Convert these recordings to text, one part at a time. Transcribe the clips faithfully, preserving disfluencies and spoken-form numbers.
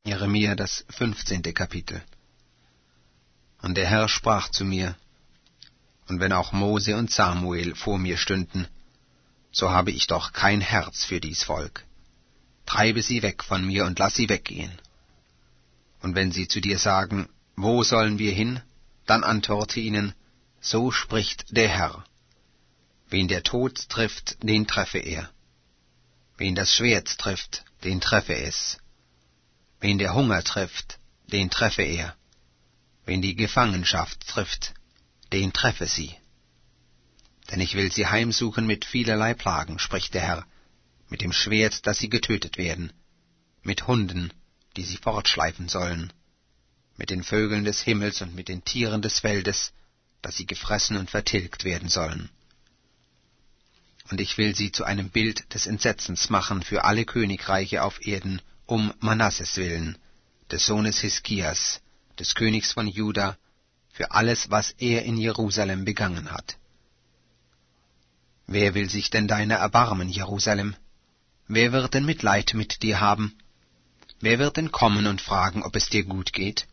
Jeremia, das fünfzehnte Kapitel. Und der Herr sprach zu mir, und wenn auch Mose und Samuel vor mir stünden, so habe ich doch kein Herz für dies Volk. Treibe sie weg von mir und lass sie weggehen. Und wenn sie zu dir sagen, wo sollen wir hin, dann antworte ihnen, so spricht der Herr. Wen der Tod trifft, den treffe er. Wen das Schwert trifft, den treffe es. Wen der Hunger trifft, den treffe er. Wen die Gefangenschaft trifft, den treffe sie. Denn ich will sie heimsuchen mit vielerlei Plagen, spricht der Herr, mit dem Schwert, dass sie getötet werden, mit Hunden, die sie fortschleifen sollen, mit den Vögeln des Himmels und mit den Tieren des Feldes, dass sie gefressen und vertilgt werden sollen. Und ich will sie zu einem Bild des Entsetzens machen für alle Königreiche auf Erden, um Manasses willen, des Sohnes Hiskias, des Königs von Juda, für alles, was er in Jerusalem begangen hat. Wer will sich denn deiner erbarmen, Jerusalem? Wer wird denn Mitleid mit dir haben? Wer wird denn kommen und fragen, ob es dir gut geht?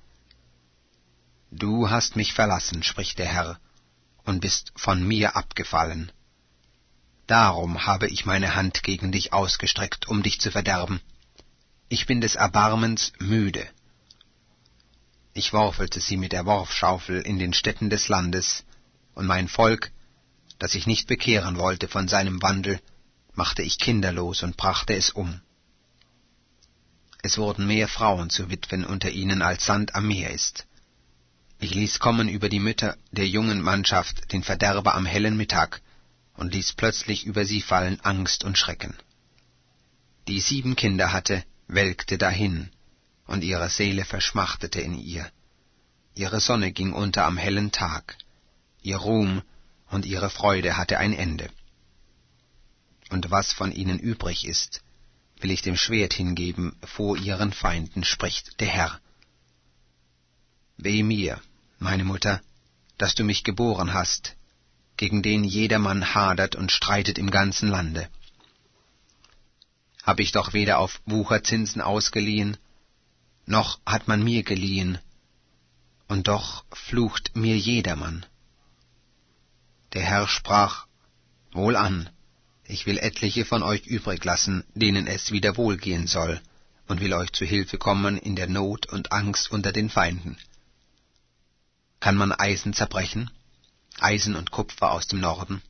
Du hast mich verlassen, spricht der Herr, und bist von mir abgefallen. Darum habe ich meine Hand gegen dich ausgestreckt, um dich zu verderben. Ich bin des Erbarmens müde. Ich worfelte sie mit der Worfschaufel in den Städten des Landes, und mein Volk, das ich nicht bekehren wollte von seinem Wandel, machte ich kinderlos und brachte es um. Es wurden mehr Frauen zu Witwen unter ihnen, als Sand am Meer ist. Ich ließ kommen über die Mütter der jungen Mannschaft den Verderber am hellen Mittag und ließ plötzlich über sie fallen Angst und Schrecken. Die sieben Kinder hatte, welkte dahin, und ihre Seele verschmachtete in ihr. Ihre Sonne ging unter am hellen Tag, ihr Ruhm und ihre Freude hatte ein Ende. Und was von ihnen übrig ist, will ich dem Schwert hingeben vor ihren Feinden, spricht der Herr. Weh mir, meine Mutter, dass du mich geboren hast, gegen den jedermann hadert und streitet im ganzen Lande. Hab ich doch weder auf Wucherzinsen ausgeliehen, noch hat man mir geliehen, und doch flucht mir jedermann. Der Herr sprach, wohlan, ich will etliche von euch übrig lassen, denen es wieder wohlgehen soll, und will euch zu Hilfe kommen in der Not und Angst unter den Feinden. Kann man Eisen zerbrechen, Eisen und Kupfer aus dem Norden?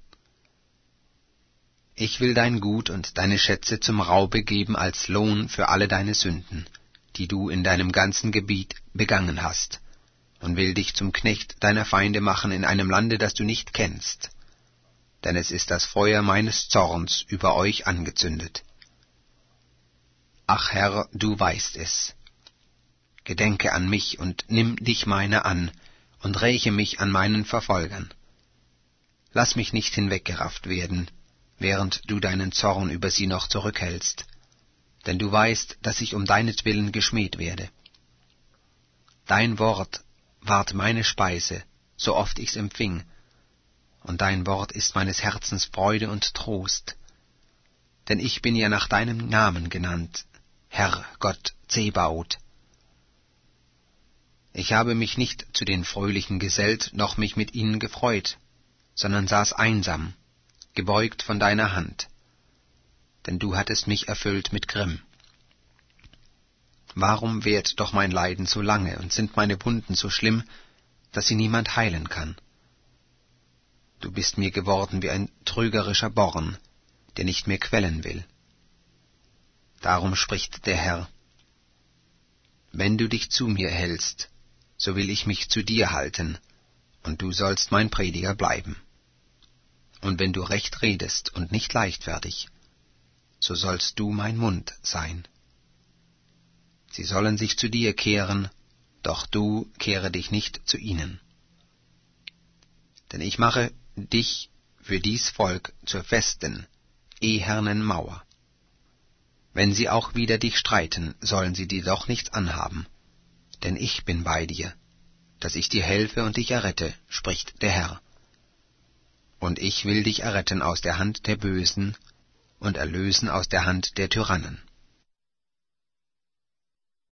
Ich will dein Gut und deine Schätze zum Raube geben als Lohn für alle deine Sünden, die du in deinem ganzen Gebiet begangen hast, und will dich zum Knecht deiner Feinde machen in einem Lande, das du nicht kennst. Denn es ist das Feuer meines Zorns über euch angezündet. Ach Herr, du weißt es. Gedenke an mich und nimm dich meiner an, und räche mich an meinen Verfolgern. Lass mich nicht hinweggerafft werden, während du deinen Zorn über sie noch zurückhältst, denn du weißt, dass ich um deinetwillen geschmäht werde. Dein Wort ward meine Speise, so oft ich's empfing, und dein Wort ist meines Herzens Freude und Trost. Denn ich bin ja nach deinem Namen genannt, Herr Gott Zebaoth. Ich habe mich nicht zu den Fröhlichen gesellt, noch mich mit ihnen gefreut, sondern saß einsam, gebeugt von deiner Hand, denn du hattest mich erfüllt mit Grimm. Warum währt doch mein Leiden so lange und sind meine Wunden so schlimm, dass sie niemand heilen kann? Du bist mir geworden wie ein trügerischer Born, der nicht mehr quellen will. Darum spricht der Herr: Wenn du dich zu mir hältst, so will ich mich zu dir halten, und du sollst mein Prediger bleiben. Und wenn du recht redest und nicht leichtfertig, so sollst du mein Mund sein. Sie sollen sich zu dir kehren, doch du kehre dich nicht zu ihnen. Denn ich mache dich für dies Volk zur festen, ehernen Mauer. Wenn sie auch wider dich streiten, sollen sie dir doch nichts anhaben, denn ich bin bei dir, dass ich dir helfe und dich errette, spricht der Herr. Und ich will dich erretten aus der Hand der Bösen und erlösen aus der Hand der Tyrannen.